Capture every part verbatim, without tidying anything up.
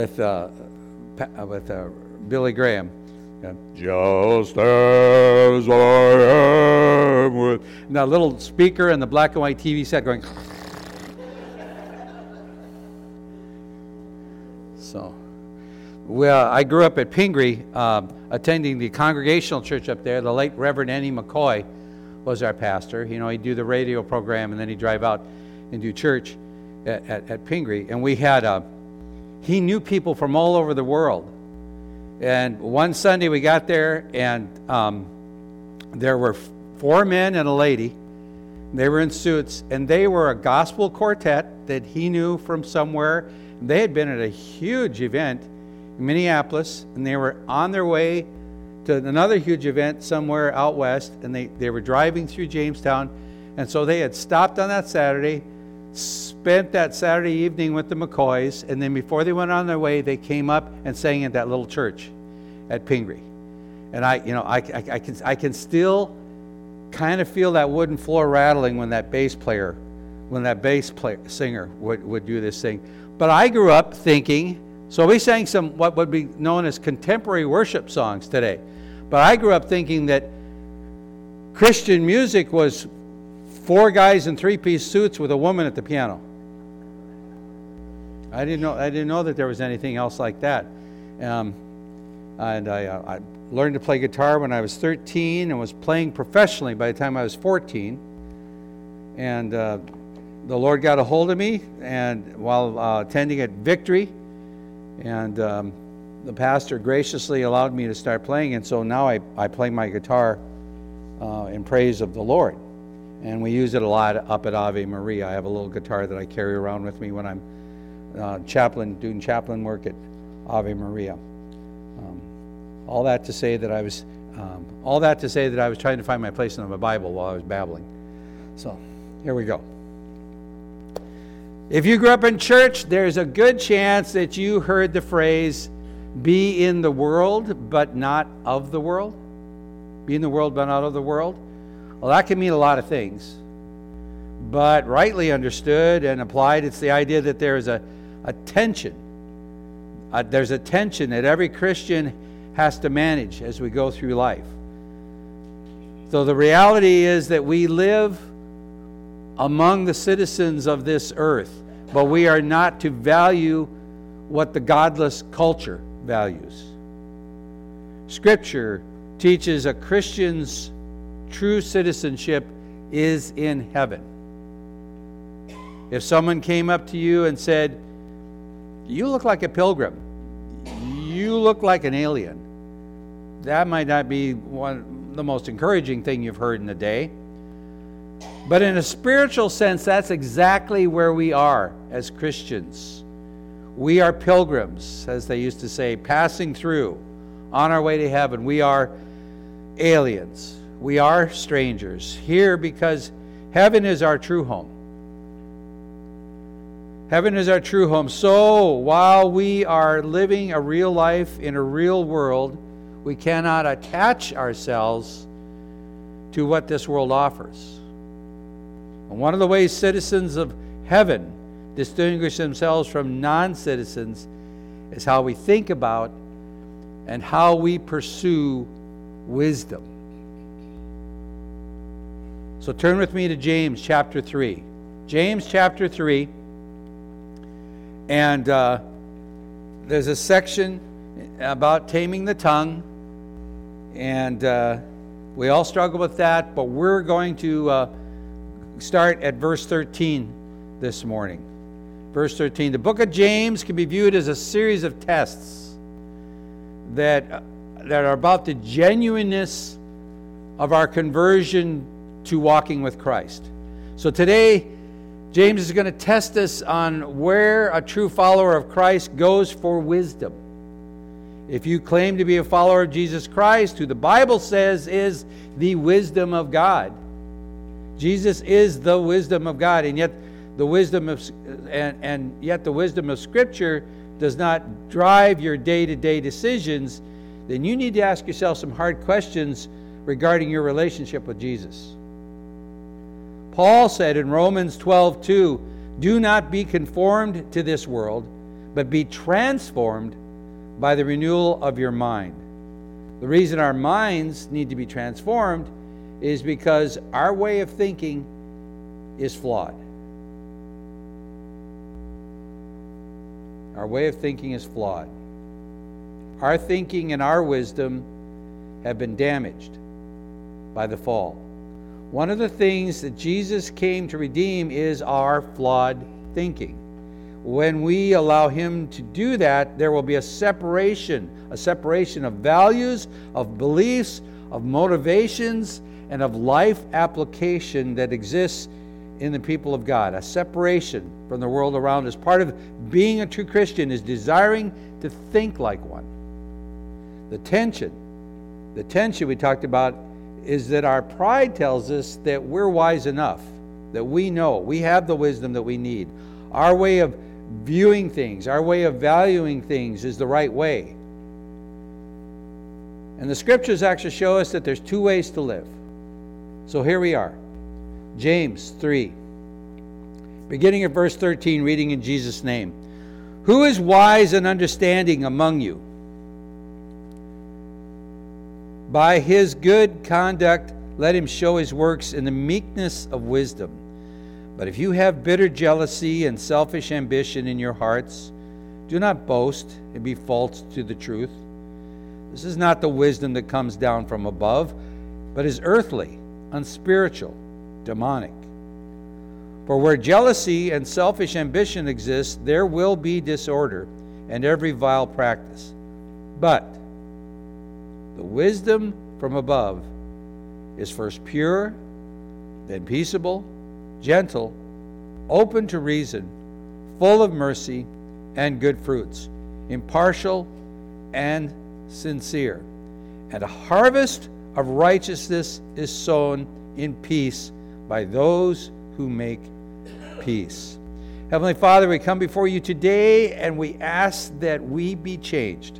with uh, with uh, Billy Graham. Yeah. Just as I am with and that little speaker and the black and white T V set going. So, well, I grew up at Pingree, uh, attending the Congregational Church up there. The late Reverend Annie McCoy was our pastor. You know, he'd do the radio program and then he'd drive out and do church at, at, at Pingree. And we had a, he knew people from all over the world. And one Sunday we got there and um, there were four men and a lady. They were in suits and they were a gospel quartet that he knew from somewhere. They had been at a huge event in Minneapolis, and they were on their way to another huge event somewhere out west, and they, they were driving through Jamestown, and so they had stopped on that Saturday, spent that Saturday evening with the McCoys, and then before they went on their way, they came up and sang at that little church at Pingree. And I, you know, I, I, I can I can still kind of feel that wooden floor rattling when that bass player, when that bass player, singer would, would do this thing. But I grew up thinking, so we sang some what would be known as contemporary worship songs today. But I grew up thinking that Christian music was four guys in three-piece suits with a woman at the piano. I didn't know I didn't know that there was anything else like that. Um, and I, uh, I learned to play guitar when I was thirteen and was playing professionally by the time I was fourteen. And uh, the Lord got a hold of me, and while uh, attending at Victory, and um, the pastor graciously allowed me to start playing, and so now I, I play my guitar uh, in praise of the Lord. And we use it a lot up at Ave Maria. I have a little guitar that I carry around with me when I'm uh, chaplain, doing chaplain work at Ave Maria. Um, all that to say that I was, um, all that to say that I was trying to find my place in the Bible while I was babbling. So here we go. If you grew up in church, there's a good chance that you heard the phrase, be in the world, but not of the world. Be in the world, but not of the world. Well, that can mean a lot of things. But rightly understood and applied, it's the idea that there is a, a tension. Uh, there's a tension that every Christian has to manage as we go through life. So the reality is that we live among the citizens of this earth, but we are not to value what the godless culture values. Scripture teaches a Christian's true citizenship is in heaven. If someone came up to you and said, you look like a pilgrim, you look like an alien, that might not be one the most encouraging thing you've heard in the day. But in a spiritual sense, that's exactly where we are as Christians. We are pilgrims, as they used to say, passing through on our way to heaven. We are aliens. We are strangers here because heaven is our true home. Heaven is our true home. So while we are living a real life in a real world, we cannot attach ourselves to what this world offers. And one of the ways citizens of heaven distinguish themselves from non-citizens is how we think about and how we pursue wisdom. So turn with me to James chapter three. James chapter three. And uh, there's a section about taming the tongue. And uh, we all struggle with that, but we're going to uh, start at verse thirteen this morning. Verse thirteen. The book of James can be viewed as a series of tests that, uh, that are about the genuineness of our conversion to walking with Christ. So today, James is going to test us on where a true follower of Christ goes for wisdom. If you claim to be a follower of Jesus Christ, who the Bible says is the wisdom of God, Jesus is the wisdom of God, and yet the wisdom of and, and yet the wisdom of Scripture does not drive your day-to-day decisions, then you need to ask yourself some hard questions regarding your relationship with Jesus. Paul said in Romans twelve two, do not be conformed to this world, but be transformed by the renewal of your mind. The reason our minds need to be transformed is because our way of thinking is flawed. Our way of thinking is flawed. Our thinking and our wisdom have been damaged by the fall. One of the things that Jesus came to redeem is our flawed thinking. When we allow Him to do that, there will be a separation, a separation of values, of beliefs, of motivations, and of life application that exists in the people of God. A separation from the world around us. Part of being a true Christian is desiring to think like one. The tension, the tension we talked about is that our pride tells us that we're wise enough, that we know, we have the wisdom that we need. Our way of viewing things, our way of valuing things is the right way. And the scriptures actually show us that there's two ways to live. So here we are. James three. Beginning at verse thirteen, reading in Jesus' name. Who is wise and understanding among you? By his good conduct, let him show his works in the meekness of wisdom. But if you have bitter jealousy and selfish ambition in your hearts, do not boast and be false to the truth. This is not the wisdom that comes down from above, but is earthly, unspiritual, demonic. For where jealousy and selfish ambition exist, there will be disorder and every vile practice. But the wisdom from above is first pure, then peaceable, gentle, open to reason, full of mercy and good fruits, impartial and sincere. And a harvest of righteousness is sown in peace by those who make peace. Heavenly Father, we come before you today and we ask that we be changed.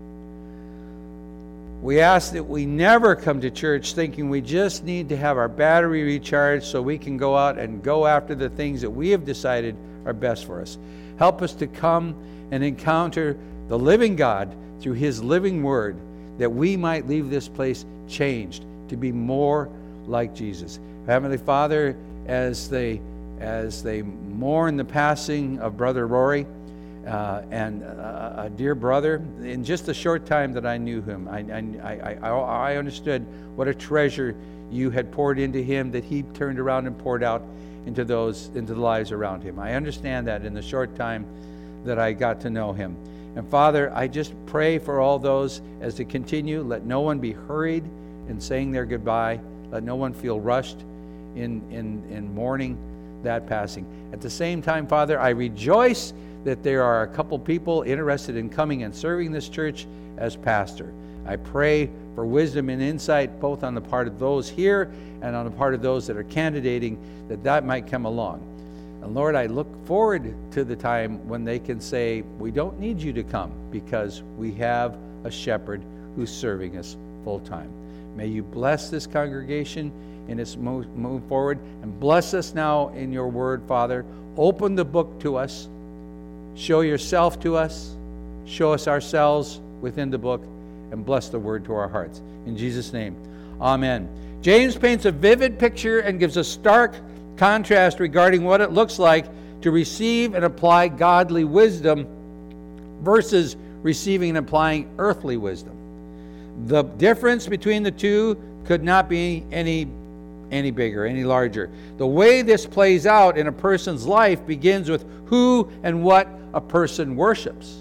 We ask that we never come to church thinking we just need to have our battery recharged so we can go out and go after the things that we have decided are best for us. Help us to come and encounter the living God through His living Word, that we might leave this place changed to be more like Jesus. Heavenly Father, as they as they mourn the passing of Brother Rory, uh, and a, a dear brother, in just the short time that I knew him, I, I, I, I understood what a treasure you had poured into him, that he turned around and poured out into those into the lives around him. I understand that in the short time that I got to know him. And Father, I just pray for all those as they continue. Let no one be hurried in saying their goodbye. Let no one feel rushed in, in, in mourning that passing. At the same time, Father, I rejoice that there are a couple people interested in coming and serving this church as pastor. I pray for wisdom and insight both on the part of those here and on the part of those that are candidating, that that might come along. And Lord, I look forward to the time when they can say, we don't need you to come because we have a shepherd who's serving us full time. May you bless this congregation in its move, move forward, and bless us now in your word, Father. Open the book to us. Show yourself to us. Show us ourselves within the book, and bless the word to our hearts. In Jesus' name, amen. James paints a vivid picture and gives a stark contrast regarding what it looks like to receive and apply godly wisdom versus receiving and applying earthly wisdom. The difference between the two could not be any, any bigger, any larger. The way this plays out in a person's life begins with who and what a person worships.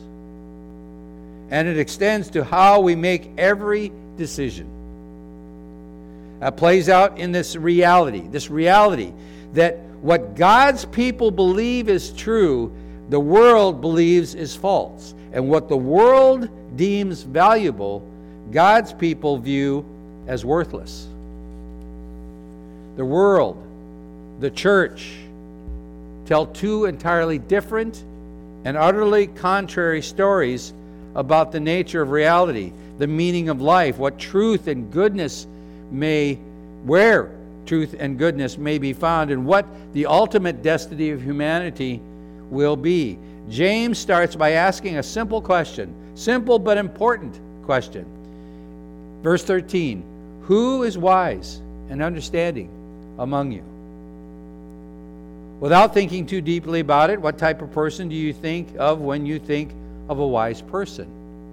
And it extends to how we make every decision. That plays out in this reality, this reality that what God's people believe is true, the world believes is false. And what the world deems valuable, God's people view as worthless. The world, the church, tell two entirely different and utterly contrary stories about the nature of reality, the meaning of life, what truth and goodness may, where truth and goodness may be found, and what the ultimate destiny of humanity will be. James starts by asking a simple question, simple but important question. Verse thirteen, who is wise and understanding among you? Without thinking too deeply about it, what type of person do you think of when you think of a wise person?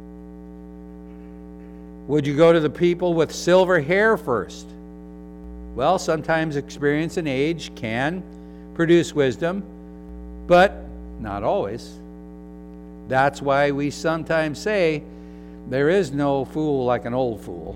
Would you go to the people with silver hair first? Well, sometimes experience and age can produce wisdom, but not always. That's why we sometimes say, there is no fool like an old fool.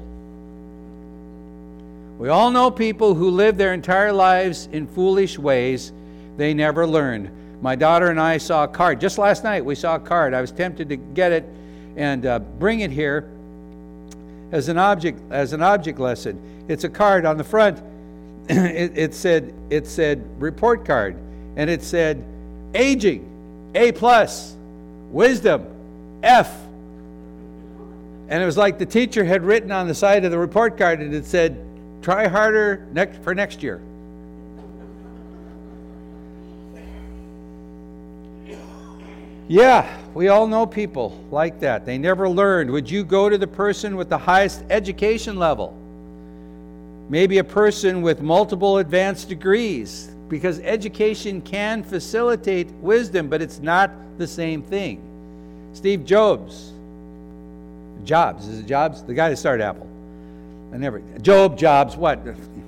We all know people who live their entire lives in foolish ways they never learned. My daughter and I saw a card. Just last night we saw a card. I was tempted to get it and uh, bring it here as an object as an object lesson. It's a card on the front. it, it said it said report card, and it said aging A plus, wisdom F. And it was like the teacher had written on the side of the report card, and it said, try harder next for next year. Yeah, we all know people like that. They never learned. Would you go to the person with the highest education level? Maybe a person with multiple advanced degrees, because education can facilitate wisdom, but it's not the same thing. Steve Jobs. Jobs. Is it Jobs? The guy that started Apple. I never. Job, Jobs, what?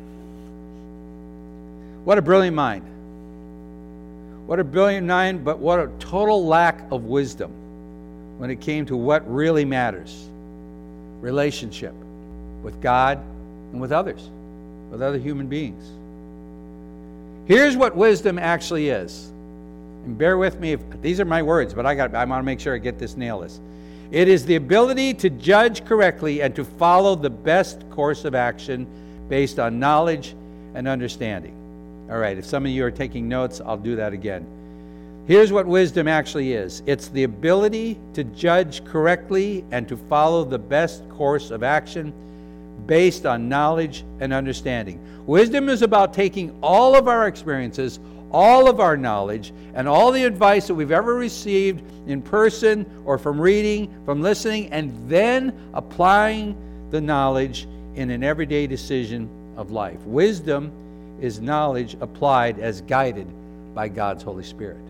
What a brilliant mind. What a brilliant mind, but what a total lack of wisdom when it came to what really matters. Relationship with God and with others, with other human beings. Here's what wisdom actually is. And bear with me, if, these are my words, but I got I want to make sure I get this, nail this. It is the ability to judge correctly and to follow the best course of action based on knowledge and understanding. All right, if some of you are taking notes, I'll do that again. Here's what wisdom actually is. It's the ability to judge correctly and to follow the best course of action based on knowledge and understanding. Wisdom is about taking all of our experiences, all of our knowledge, and all the advice that we've ever received in person or from reading, from listening, and then applying the knowledge in an everyday decision of life. Wisdom is knowledge applied as guided by God's Holy Spirit.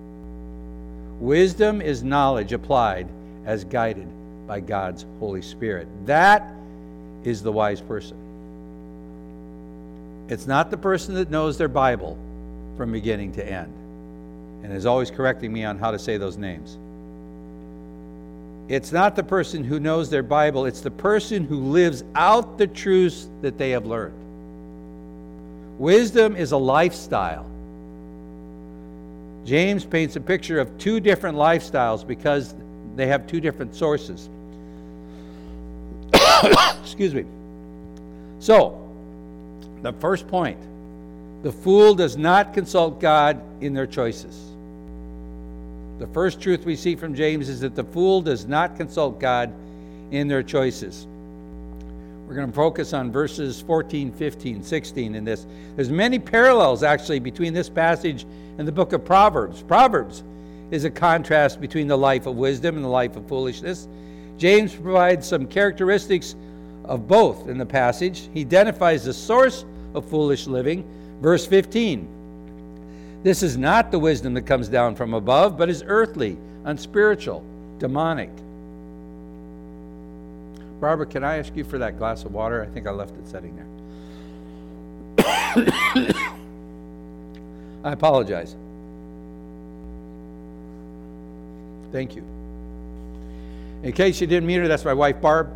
Wisdom is knowledge applied as guided by God's Holy Spirit. That is the wise person. It's not the person that knows their Bible from beginning to end and is always correcting me on how to say those names. It's not the person who knows their Bible. It's the person who lives out the truths that they have learned. Wisdom is a lifestyle. James paints a picture of two different lifestyles because they have two different sources. Excuse me. So, the first point, the fool does not consult God in their choices. The first truth we see from James is that the fool does not consult God in their choices. We're going to focus on verses fourteen, fifteen, sixteen in this. There's many parallels actually between this passage and the book of Proverbs. Proverbs is a contrast between the life of wisdom and the life of foolishness. James provides some characteristics of both in the passage. He identifies the source of foolish living. Verse fifteen, this is not the wisdom that comes down from above, but is earthly, unspiritual, demonic. Barbara, can I ask you for that glass of water? I think I left it sitting there. I apologize. Thank you. In case you didn't meet her, that's my wife, Barb.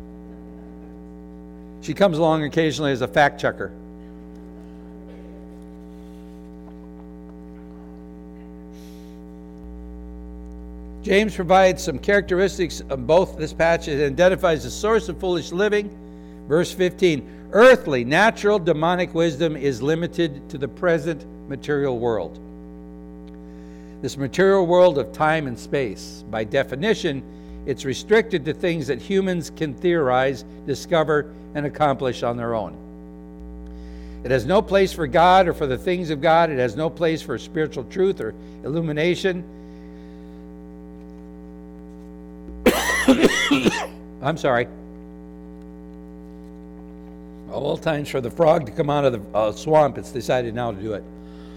She comes along occasionally as a fact checker. James provides some characteristics of both this passage and identifies the source of foolish living. Verse fifteen, earthly, natural, demonic wisdom is limited to the present material world. This material world of time and space. By definition, it's restricted to things that humans can theorize, discover, and accomplish on their own. It has no place for God or for the things of God. It has no place for spiritual truth or illumination. I'm sorry. Of all times for the frog to come out of the uh, swamp, it's decided now to do it.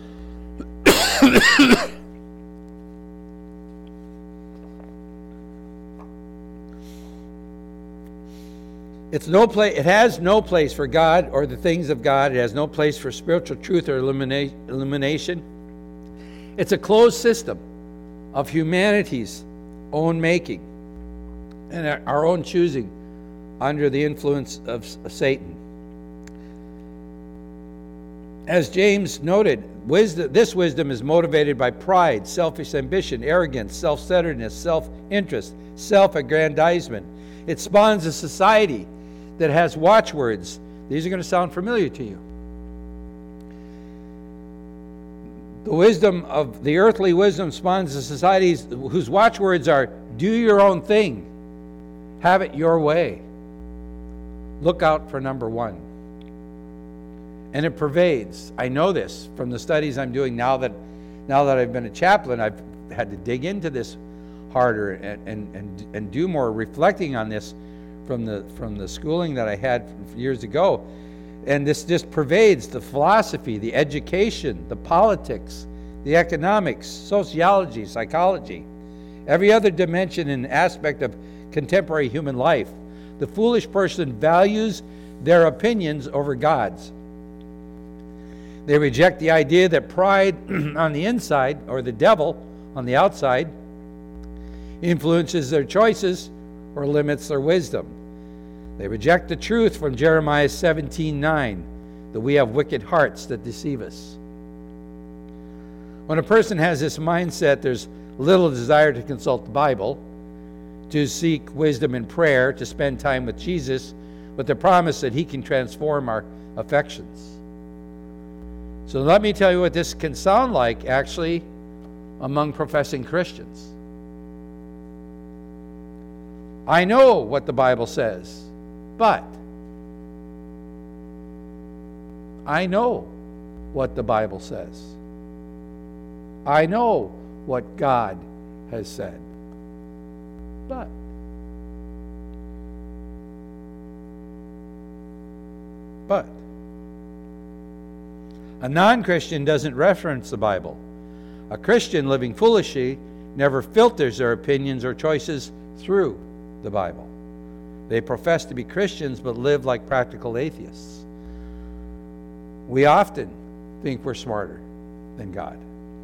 It's no place. It has no place for God or the things of God. It has no place for spiritual truth or illumina- illumination. It's a closed system of humanity's own making and our own choosing under the influence of Satan. As James noted, wisdom, this wisdom is motivated by pride, selfish ambition, arrogance, self-centeredness, self-interest, self-aggrandizement. It spawns a society that has watchwords. These are going to sound familiar to you. The wisdom of the earthly wisdom spawns a society whose watchwords are, do your own thing, have it your way. Look out for number one. And it pervades. I know this from the studies I'm doing now that now that I've been a chaplain. I've had to dig into this harder and and and, and do more reflecting on this from the from the schooling that I had years ago. And this just pervades the philosophy, the education, the politics, the economics, sociology, psychology, every other dimension and aspect of contemporary human life. The foolish person values their opinions over God's. They reject the idea that pride on the inside, or the devil on the outside, influences their choices or limits their wisdom. They reject the truth from Jeremiah seventeen nine, that we have wicked hearts that deceive us. When a person has this mindset, there's little desire to consult the Bible, to seek wisdom in prayer, to spend time with Jesus, with the promise that he can transform our affections. So let me tell you what this can sound like, actually, among professing Christians. I know what the Bible says, but I know what the Bible says. I know what God has said, but but a non-Christian doesn't reference the Bible. A Christian living foolishly never filters their opinions or choices through the Bible. They profess to be Christians but live like practical atheists. We often think we're smarter than God.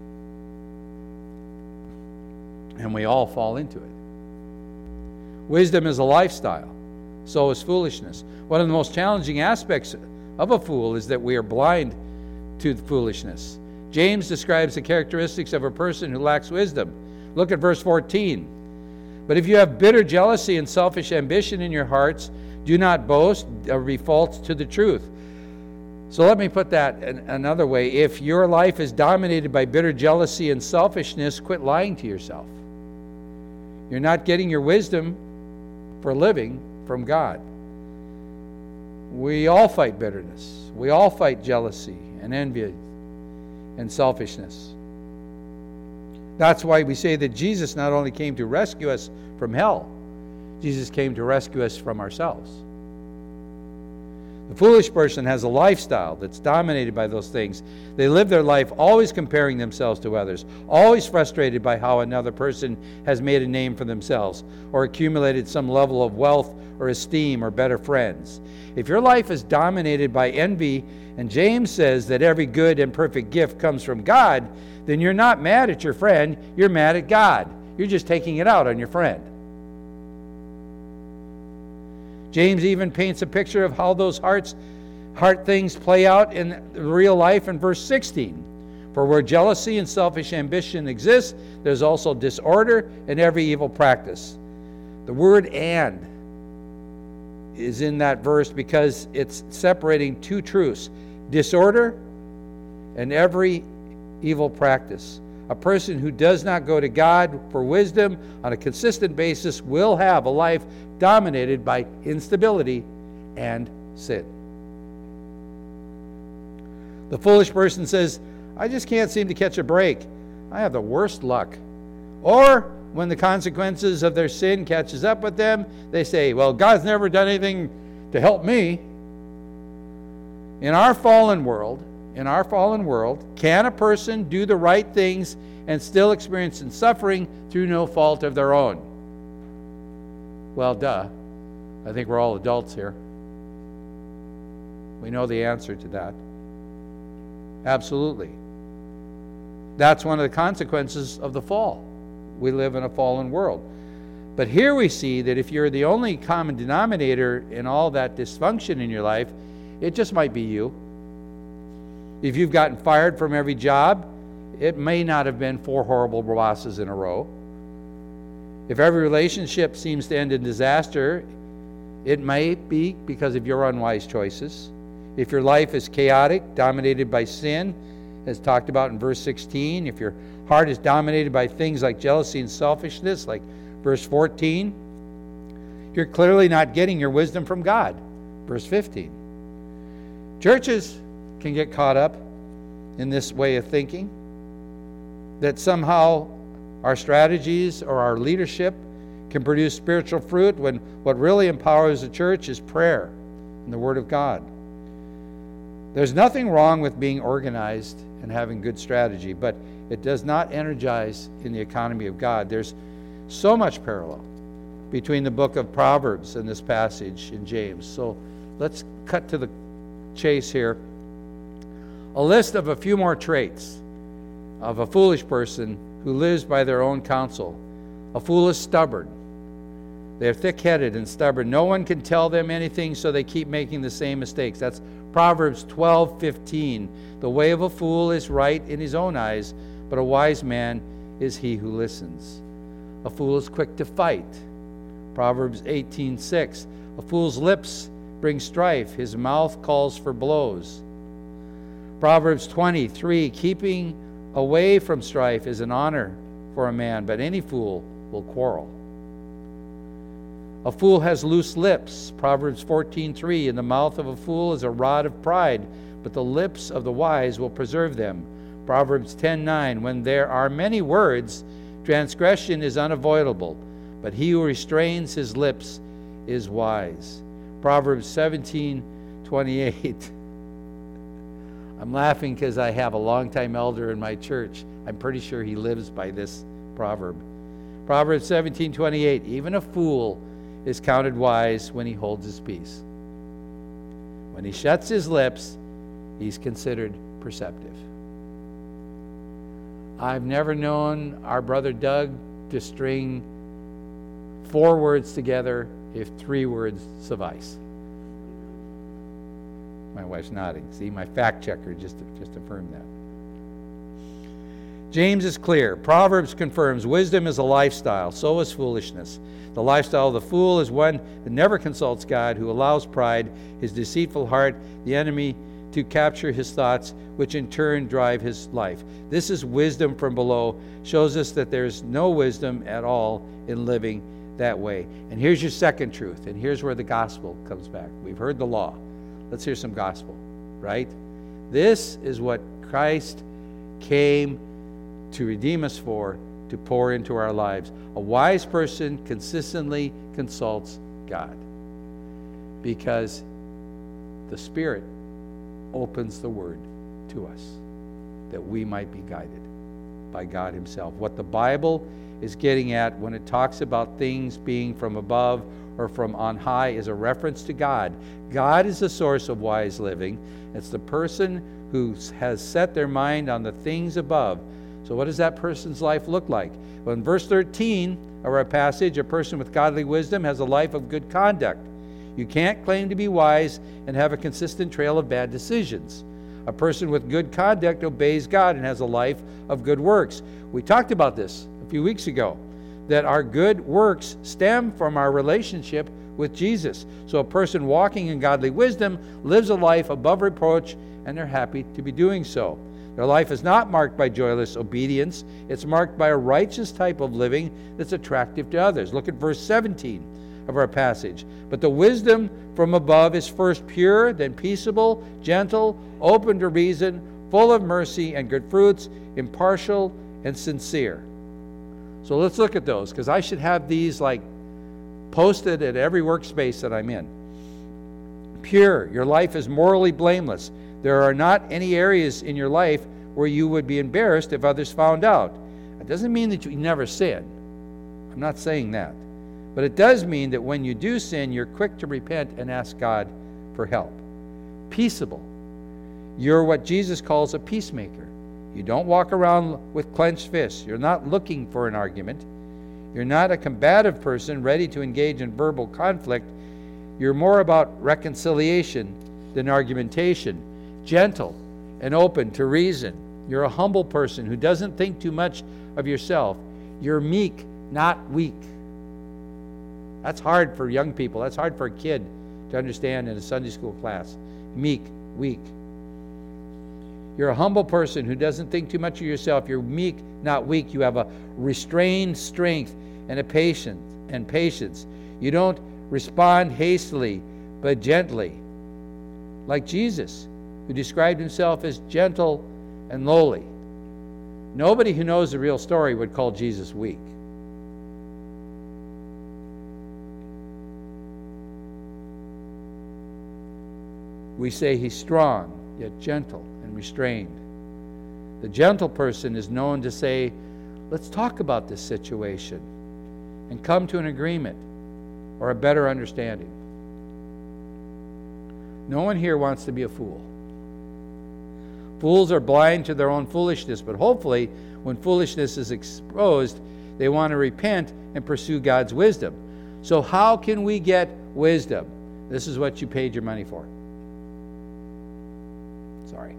And we all fall into it. Wisdom is a lifestyle. So is foolishness. One of the most challenging aspects of a fool is that we are blind to foolishness. James describes the characteristics of a person who lacks wisdom. Look at verse fourteen. But if you have bitter jealousy and selfish ambition in your hearts, do not boast or be false to the truth. So let me put that in another way. If your life is dominated by bitter jealousy and selfishness, quit lying to yourself. You're not getting your wisdom for living from God. We all fight bitterness. We all fight jealousy and envy and selfishness. That's why we say that Jesus not only came to rescue us from hell, Jesus came to rescue us from ourselves. The foolish person has a lifestyle that's dominated by those things. They live their life always comparing themselves to others, always frustrated by how another person has made a name for themselves or accumulated some level of wealth or esteem or better friends. If your life is dominated by envy, and James says that every good and perfect gift comes from God, then you're not mad at your friend, you're mad at God. You're just taking it out on your friend. James even paints a picture of how those hearts, heart things play out in real life in verse sixteen. For where jealousy and selfish ambition exist, there's also disorder and every evil practice. The word "and" is in that verse because it's separating two truths: disorder and every evil practice. A person who does not go to God for wisdom on a consistent basis will have a life dominated by instability and sin. The foolish person says, I just can't seem to catch a break. I have the worst luck. Or when the consequences of their sin catches up with them, they say, well, God's never done anything to help me. In our fallen world, in our fallen world, can a person do the right things and still experience suffering through no fault of their own? Well, duh. I think we're all adults here. We know the answer to that. Absolutely. That's one of the consequences of the fall. We live in a fallen world. But here we see that if you're the only common denominator in all that dysfunction in your life, it just might be you. If you've gotten fired from every job, it may not have been four horrible bosses in a row. If every relationship seems to end in disaster, it may be because of your unwise choices. If your life is chaotic, dominated by sin, as talked about in verse sixteen, if your heart is dominated by things like jealousy and selfishness, like verse fourteen, you're clearly not getting your wisdom from God, verse fifteen. Churches can get caught up in this way of thinking, that somehow our strategies or our leadership can produce spiritual fruit, when what really empowers the church is prayer and the Word of God. There's nothing wrong with being organized and having good strategy, but it does not energize in the economy of God. There's so much parallel between the book of Proverbs and this passage in James. So let's cut to the chase here. A list of a few more traits of a foolish person who lives by their own counsel. A fool is stubborn. They're thick-headed and stubborn. No one can tell them anything, so they keep making the same mistakes. That's Proverbs twelve fifteen. The way of a fool is right in his own eyes, but a wise man is he who listens. A fool is quick to fight. Proverbs eighteen six. A fool's lips bring strife. His mouth calls for blows. Proverbs twenty-three. Keeping away from strife is an honor for a man, but any fool will quarrel. A fool has loose lips. Proverbs fourteen three. In the mouth of a fool is a rod of pride, but the lips of the wise will preserve them. Proverbs ten nine. When there are many words, transgression is unavoidable, but he who restrains his lips is wise. Proverbs seventeen twenty-eight. I'm laughing because I have a longtime elder in my church. I'm pretty sure he lives by this proverb. Proverbs seventeen twenty-eight. Even a fool is counted wise when he holds his peace. When he shuts his lips, he's considered perceptive. I've never known our brother Doug to string four words together if three words suffice. My wife's nodding. See, my fact checker just, just affirmed that. James is clear. Proverbs confirms wisdom is a lifestyle, so is foolishness. The lifestyle of the fool is one that never consults God, who allows pride, his deceitful heart, the enemy, to capture his thoughts, which in turn drive his life. This is wisdom from below, shows us that there's no wisdom at all in living that way. And here's your second truth, and here's where the gospel comes back. We've heard the law. Let's hear some gospel, right? This is what Christ came to redeem us for, to pour into our lives. A wise person consistently consults God because the Spirit opens the Word to us that we might be guided by God Himself. What the Bible is getting at when it talks about things being from above or from on high is a reference to God. God is the source of wise living. It's the person who has set their mind on the things above. So what does that person's life look like? Well, in verse thirteen of our passage, a person with godly wisdom has a life of good conduct. You can't claim to be wise and have a consistent trail of bad decisions. A person with good conduct obeys God and has a life of good works. We talked about this a few weeks ago, that our good works stem from our relationship with Jesus. So a person walking in godly wisdom lives a life above reproach, and they're happy to be doing so. Their life is not marked by joyless obedience. It's marked by a righteous type of living that's attractive to others. Look at verse seventeen of our passage. But the wisdom from above is first pure, then peaceable, gentle, open to reason, full of mercy and good fruits, impartial and sincere. So let's look at those, because I should have these like posted at every workspace that I'm in. Pure, your life is morally blameless. There are not any areas in your life where you would be embarrassed if others found out. It doesn't mean that you never sin. I'm not saying that. But it does mean that when you do sin, you're quick to repent and ask God for help. Peaceable. You're what Jesus calls a peacemaker. You don't walk around with clenched fists. You're not looking for an argument. You're not a combative person ready to engage in verbal conflict. You're more about reconciliation than argumentation. Gentle and open to reason. You're a humble person who doesn't think too much of yourself. You're meek, not weak. That's hard for young people. That's hard for a kid to understand in a Sunday school class. Meek, weak. You're a humble person who doesn't think too much of yourself. You're meek, not weak. You have a restrained strength and a patience and patience. You don't respond hastily, but gently. Like Jesus, who described himself as gentle and lowly. Nobody who knows the real story would call Jesus weak. We say he's strong, yet gentle and restrained. The gentle person is known to say, let's talk about this situation and come to an agreement or a better understanding. No one here wants to be a fool. Fools are blind to their own foolishness, but hopefully when foolishness is exposed, they want to repent and pursue God's wisdom. So how can we get wisdom? This is what you paid your money for. Sorry.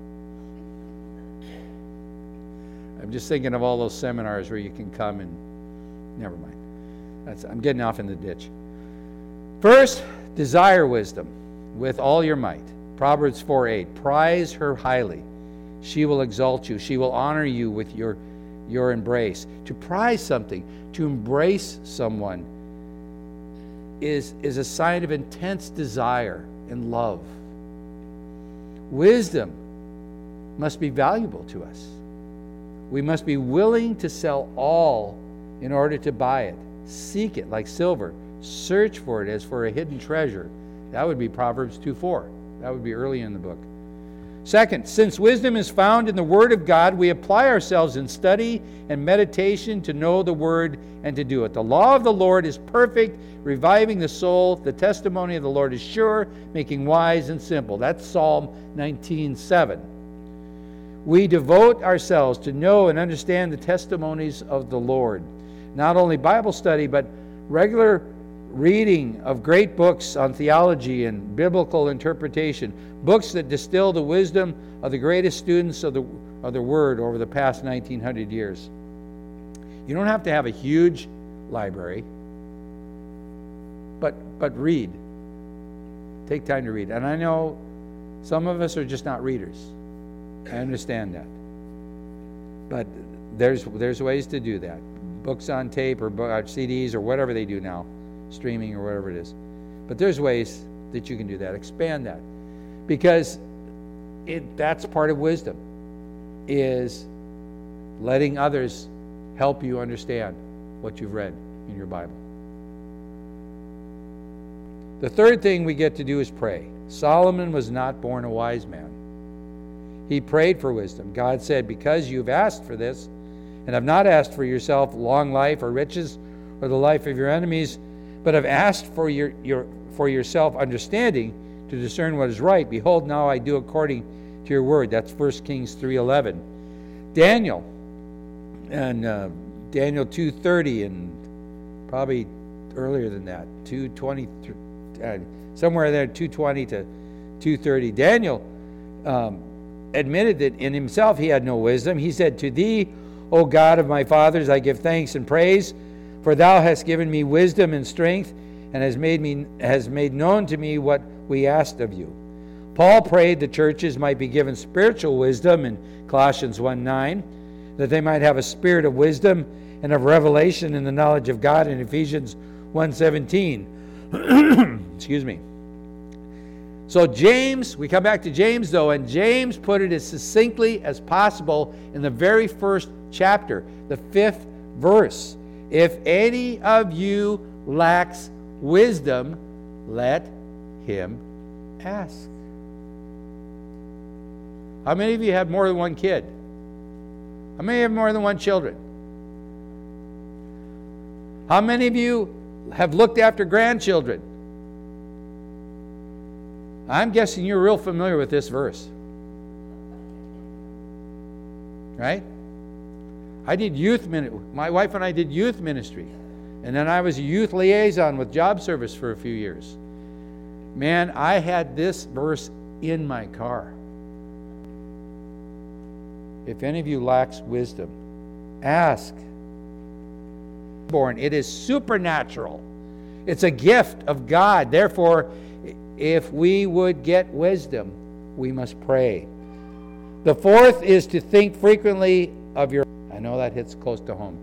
I'm just thinking of all those seminars where you can come and... Never mind. That's, I'm getting off in the ditch. First, desire wisdom with all your might. Proverbs four eight. Prize her highly. She will exalt you. She will honor you with your, your embrace. To prize something, to embrace someone, is, is a sign of intense desire and love. Wisdom must be valuable to us. We must be willing to sell all in order to buy it. Seek it like silver. Search for it as for a hidden treasure. That would be Proverbs two four. That would be early in the book. Second, since wisdom is found in the Word of God, we apply ourselves in study and meditation to know the Word and to do it. The law of the Lord is perfect, reviving the soul. The testimony of the Lord is sure, making wise and simple. That's Psalm nineteen seven. We devote ourselves to know and understand the testimonies of the Lord. Not only Bible study, but regular reading of great books on theology and biblical interpretation, books that distill the wisdom of the greatest students of the, of the Word over the past nineteen hundred years. You don't have to have a huge library, but, but read. Take time to read. And I know some of us are just not readers. I understand that. But there's, there's ways to do that. Books on tape or C Ds or whatever they do now. Streaming or whatever it is. But there's ways that you can do that. Expand that. Because it, that's part of wisdom, is letting others help you understand what you've read in your Bible. The third thing we get to do is pray. Solomon was not born a wise man. He prayed for wisdom. God said, because you've asked for this and have not asked for yourself long life or riches or the life of your enemies, but have asked for your, your for yourself understanding to discern what is right. Behold, now I do according to your word. That's First Kings three eleven. Daniel, and uh, Daniel two thirty, and probably earlier than that, two twenty, uh, somewhere there, two twenty to two thirty. Daniel um, admitted that in himself he had no wisdom. He said, to thee, O God of my fathers, I give thanks and praise, for thou hast given me wisdom and strength, and has made me has made known to me what we asked of you. Paul prayed the churches might be given spiritual wisdom in Colossians one nine, that they might have a spirit of wisdom and of revelation in the knowledge of God in Ephesians one seventeen. Excuse me. So James, we come back to James though, and James put it as succinctly as possible in the very first chapter, the fifth verse. If any of you lacks wisdom, let him ask. How many of you have more than one kid? How many have more than one children? How many of you have looked after grandchildren? I'm guessing you're real familiar with this verse. Right? I did youth ministry. My wife and I did youth ministry. And then I was a youth liaison with job service for a few years. Man, I had this verse in my car. If any of you lacks wisdom, ask. Born, it is supernatural. It's a gift of God. Therefore, if we would get wisdom, we must pray. The fourth is to think frequently of your... I know that hits close to home.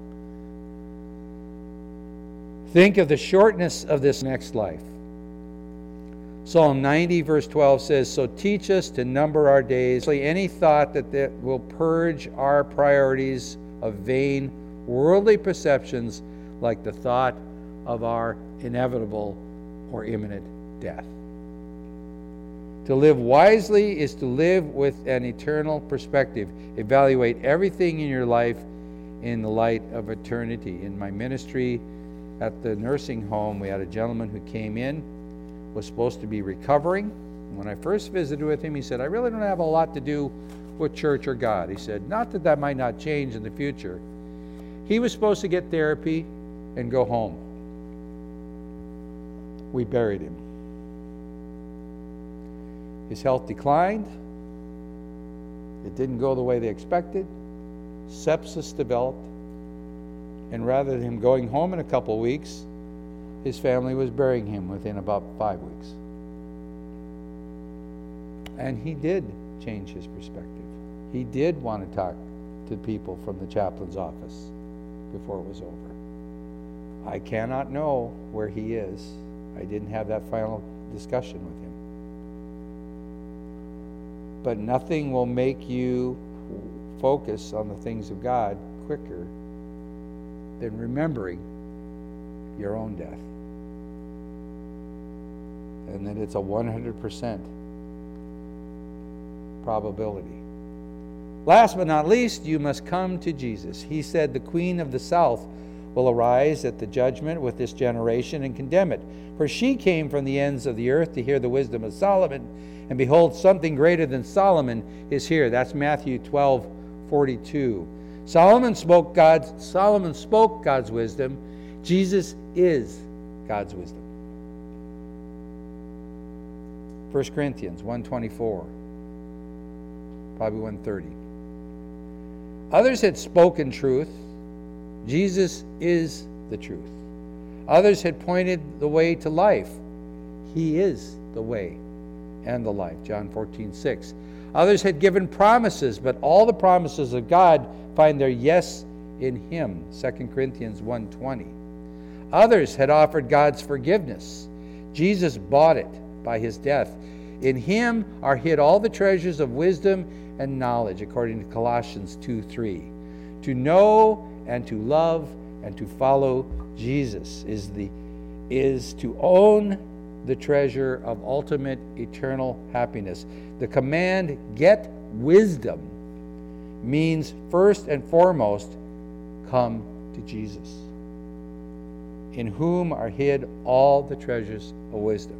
Think of the shortness of this next life. Psalm ninety verse twelve says, so teach us to number our days. Any thought that, that will purge our priorities of vain worldly perceptions, like the thought of our inevitable or imminent death. To live wisely is to live with an eternal perspective. Evaluate everything in your life in the light of eternity. In my ministry at the nursing home, we had a gentleman who came in, was supposed to be recovering. When I first visited with him, he said, I really don't have a lot to do with church or God. He said, not that that might not change in the future. He was supposed to get therapy and go home. We buried him. His health declined. It didn't go the way they expected. Sepsis developed. And rather than him going home in a couple of weeks, his family was burying him within about five weeks. And he did change his perspective. He did want to talk to people from the chaplain's office before it was over. I cannot know where he is. I didn't have that final discussion with him. But nothing will make you focus on the things of God quicker than remembering your own death. And that it's a one hundred percent probability. Last but not least, you must come to Jesus. He said the queen of the south will arise at the judgment with this generation and condemn it. For she came from the ends of the earth to hear the wisdom of Solomon, and behold, something greater than Solomon is here. That's Matthew twelve forty-two. Solomon spoke God's Solomon spoke God's wisdom. Jesus is God's wisdom. First Corinthians one twenty-four, probably one thirty. Others had spoken truth. Jesus is the truth. Others had pointed the way to life. He is the way and the life. John fourteen six. Others had given promises, but all the promises of God find their yes in Him. Second Corinthians one twenty. Others had offered God's forgiveness. Jesus bought it by His death. In Him are hid all the treasures of wisdom and knowledge, according to Colossians two three. To know and to love and to follow Jesus is the is to own the treasure of ultimate eternal happiness. The command, get wisdom, means first and foremost, come to Jesus, in whom are hid all the treasures of wisdom.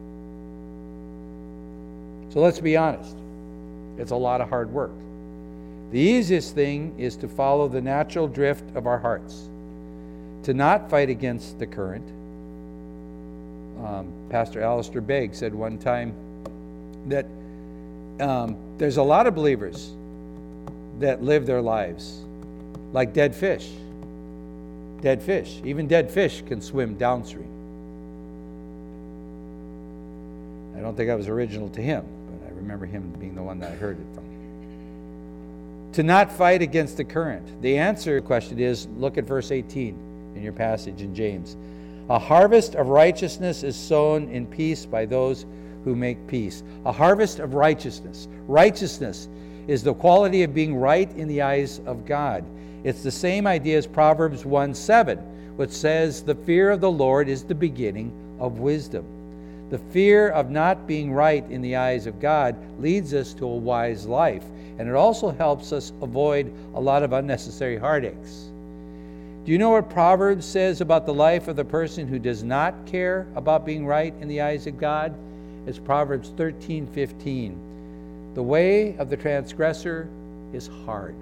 So let's be honest. It's a lot of hard work. The easiest thing is to follow the natural drift of our hearts, to not fight against the current. Um, Pastor Alistair Begg said one time that um, there's a lot of believers that live their lives like dead fish. Dead fish. Even dead fish can swim downstream. I don't think I was original to him, but I remember him being the one that I heard it from. To not fight against the current. The answer to the question is, look at verse eighteen in your passage in James. A harvest of righteousness is sown in peace by those who make peace. A harvest of righteousness. Righteousness is the quality of being right in the eyes of God. It's the same idea as Proverbs one seven. which says, "The fear of the Lord is the beginning of wisdom." The fear of not being right in the eyes of God leads us to a wise life, and it also helps us avoid a lot of unnecessary heartaches. Do you know what Proverbs says about the life of the person who does not care about being right in the eyes of God? It's Proverbs thirteen fifteen. "The way of the transgressor is hard."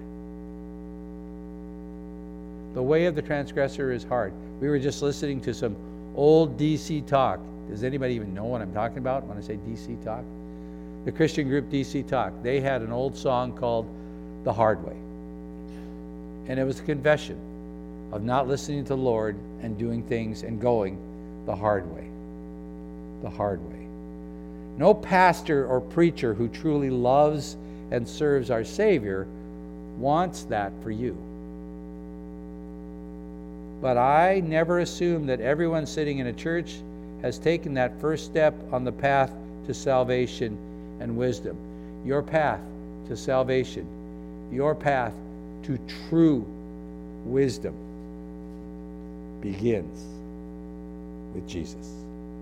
The way of the transgressor is hard. We were just listening to some old D C Talk. Does anybody even know what I'm talking about when I say D C Talk? The Christian group D C Talk. They had an old song called "The Hard Way." And it was a confession of not listening to the Lord and doing things and going the hard way. The hard way. No pastor or preacher who truly loves and serves our Savior wants that for you. But I never assume that everyone sitting in a church has taken that first step on the path to salvation and wisdom. Your path to salvation, your path to true wisdom begins with Jesus.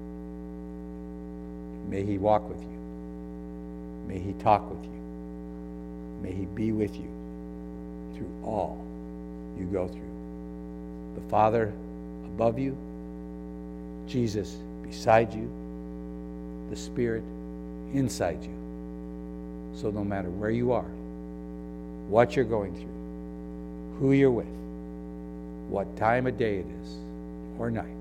May He walk with you. May He talk with you. May He be with you through all you go through. The Father above you, Jesus beside you, the Spirit inside you. So no matter where you are, what you're going through, who you're with, what time of day it is or night,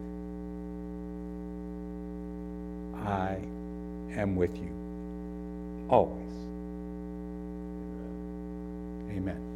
I am with you always. Amen.